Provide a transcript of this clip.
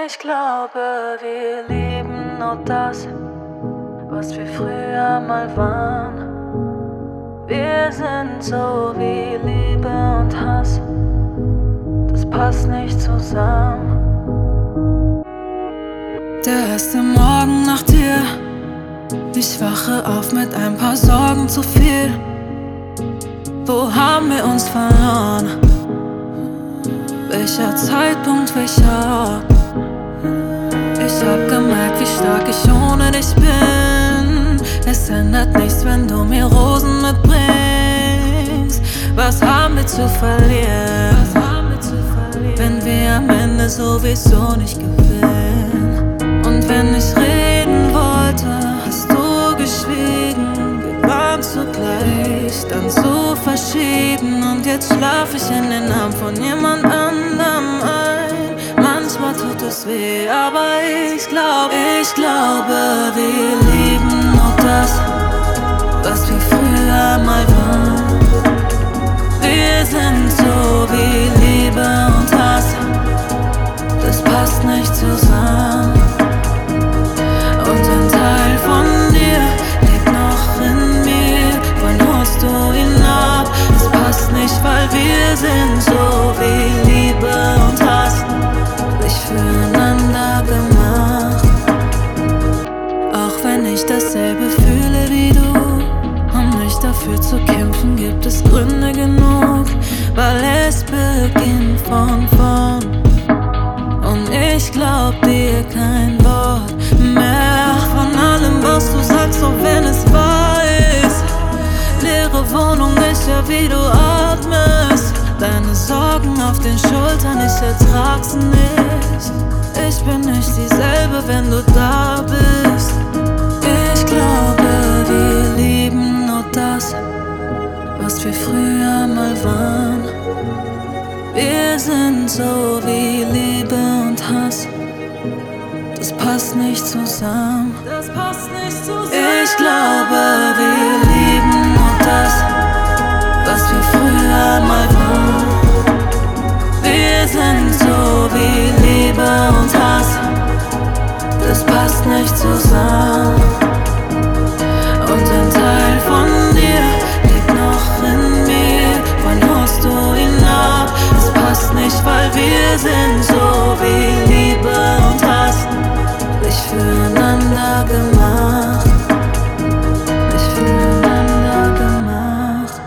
Ich glaube, wir lieben nur das, was wir früher mal waren. Wir sind so wie Liebe und Hass, das passt nicht zusammen. Der erste Morgen nach dir, ich wache auf mit ein paar Sorgen zu viel. Wo haben wir uns verloren? Welcher Zeitpunkt, welcher Ort? Ich hab gemerkt, wie stark ich ohne dich bin. Es ändert nichts, wenn du mir Rosen mitbringst. Was haben wir zu verlieren, wenn wir am Ende sowieso nicht gewinnen? Und wenn ich reden wollte, hast du geschwiegen. Wir waren zugleich dann so verschieden. Und jetzt schlaf ich in den Arm von jemand anderem ein. Manchmal tut es weh, aber ich glaube, wir lieben nur das, was wir früher mal waren. Wir sind so wie Liebe und Hass, das passt nicht zusammen. Und ein Teil von dir lebt noch in mir, wann holst du ihn ab? Es passt nicht, weil wir sind so wie Liebe und Hass, nicht füreinander gemacht. Auch wenn ich dasselbe fühle wie du, um nicht dafür zu kämpfen, gibt es Gründe genug, weil es beginnt von vorn. Und ich glaub dir kein Wort mehr von allem, was du sagst, auch wenn es wahr ist. Leere Wohnung, ich hör, wie du atmest. Deine Sorgen auf den Schultern, ich ertrag's nicht. Ich bin nicht dieselbe, wenn du da bist. Ich glaube, wir lieben nur das, was wir früher mal waren. Wir sind so wie Liebe und Hass, das passt nicht zusammen. Ich glaube, wir lieben nur das, was wir früher mal waren. Wir sind so wie Liebe und Hass, das passt nicht zusammen. Und ein Teil von dir lebt noch in mir, wann holst du ihn ab? Es passt nicht, weil wir sind so wie Liebe und Hass, nicht füreinander gemacht, nicht füreinander gemacht.